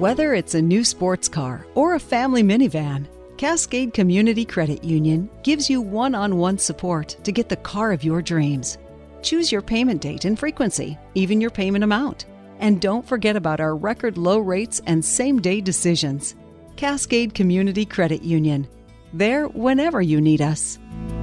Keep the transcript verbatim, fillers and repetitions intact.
Whether it's a new sports car or a family minivan, Cascade Community Credit Union gives you one-on-one support to get the car of your dreams. Choose your payment date and frequency, even your payment amount. And don't forget about our record low rates and same-day decisions. Cascade Community Credit Union. There whenever you need us.